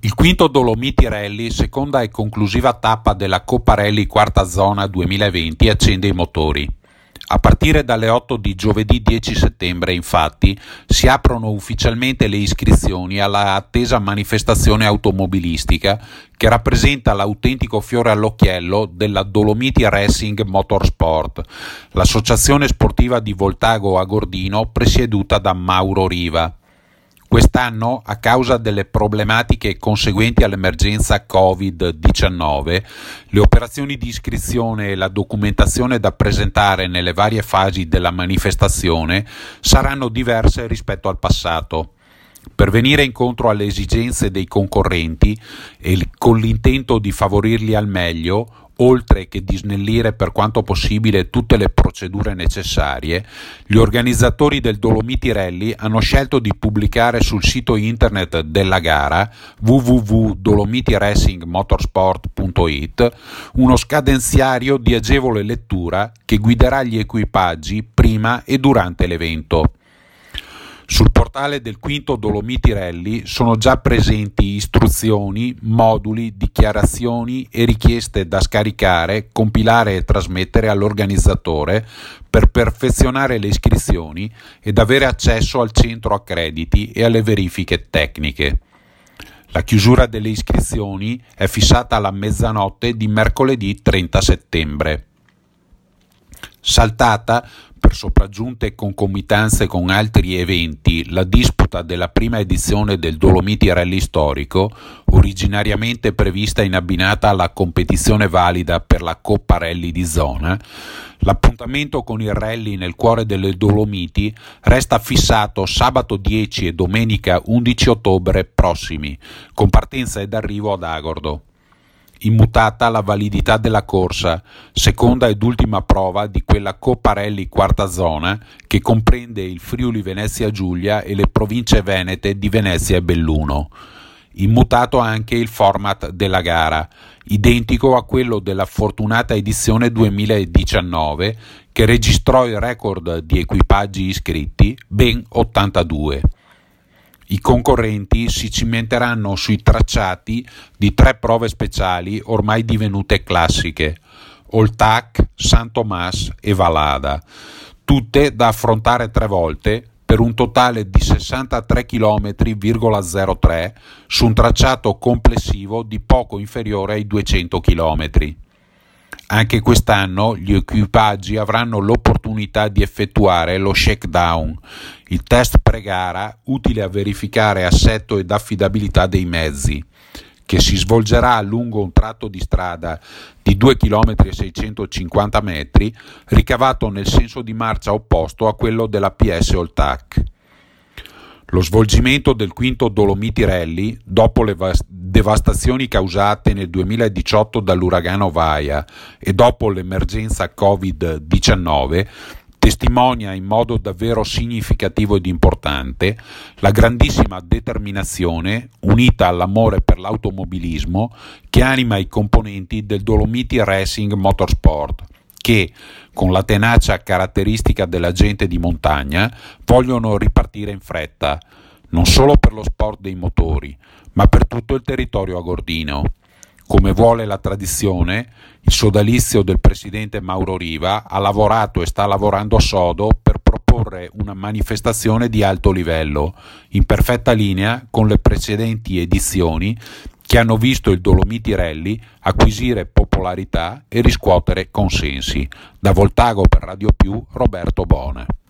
Il quinto Dolomiti Rally, seconda e conclusiva tappa della Coppa Rally Quarta Zona 2020, accende i motori. A partire dalle 8 di giovedì 10 settembre, infatti, si aprono ufficialmente le iscrizioni alla attesa manifestazione automobilistica che rappresenta l'autentico fiore all'occhiello della Dolomiti Racing Motorsport, l'associazione sportiva di Voltago Agordino presieduta da Mauro Riva. Quest'anno, a causa delle problematiche conseguenti all'emergenza Covid-19, le operazioni di iscrizione e la documentazione da presentare nelle varie fasi della manifestazione saranno diverse rispetto al passato. Per venire incontro alle esigenze dei concorrenti e con l'intento di favorirli al meglio, oltre che di snellire per quanto possibile tutte le procedure necessarie, gli organizzatori del Dolomiti Rally hanno scelto di pubblicare sul sito internet della gara www.dolomitiracingmotorsport.it uno scadenziario di agevole lettura che guiderà gli equipaggi prima e durante l'evento. Sul portale del quinto Dolomiti Rally sono già presenti istruzioni, moduli, dichiarazioni e richieste da scaricare, compilare e trasmettere all'organizzatore per perfezionare le iscrizioni ed avere accesso al centro accrediti e alle verifiche tecniche. La chiusura delle iscrizioni è fissata alla mezzanotte di mercoledì 30 settembre. Saltata, per sopraggiunte concomitanze con altri eventi, la disputa della prima edizione del Dolomiti Rally storico, originariamente prevista in abbinata alla competizione valida per la Coppa Rally di zona, l'appuntamento con il rally nel cuore delle Dolomiti resta fissato sabato 10 e domenica 11 ottobre prossimi, con partenza ed arrivo ad Agordo. Immutata la validità della corsa, seconda ed ultima prova di quella Coppa Rally Quarta Zona che comprende il Friuli Venezia Giulia e le province venete di Venezia e Belluno. Immutato anche il format della gara, identico a quello della fortunata edizione 2019 che registrò il record di equipaggi iscritti, ben 82. I concorrenti si cimenteranno sui tracciati di 3 prove speciali ormai divenute classiche: Oltac, San Tomás e Valada, tutte da affrontare 3 volte per un totale di 63,03 km su un tracciato complessivo di poco inferiore ai 200 km. Anche quest'anno gli equipaggi avranno l'opportunità di effettuare lo shakedown, il test pre-gara utile a verificare assetto ed affidabilità dei mezzi, che si svolgerà lungo un tratto di strada di 2 km e 650 metri, ricavato nel senso di marcia opposto a quello della PS Oltac. Lo svolgimento del quinto Dolomiti Rally, dopo le devastazioni causate nel 2018 dall'uragano Vaia e dopo l'emergenza Covid-19, testimonia in modo davvero significativo ed importante la grandissima determinazione, unita all'amore per l'automobilismo, che anima i componenti del Dolomiti Racing Motorsport, che, con la tenacia caratteristica della gente di montagna, vogliono ripartire in fretta, non solo per lo sport dei motori, ma per tutto il territorio agordino. Come vuole la tradizione, il sodalizio del presidente Mauro Riva ha lavorato e sta lavorando a sodo per proporre una manifestazione di alto livello, in perfetta linea con le precedenti edizioni che hanno visto il Dolomiti Rally acquisire popolarità e riscuotere consensi. Da Voltago per Radio Più, Roberto Bona.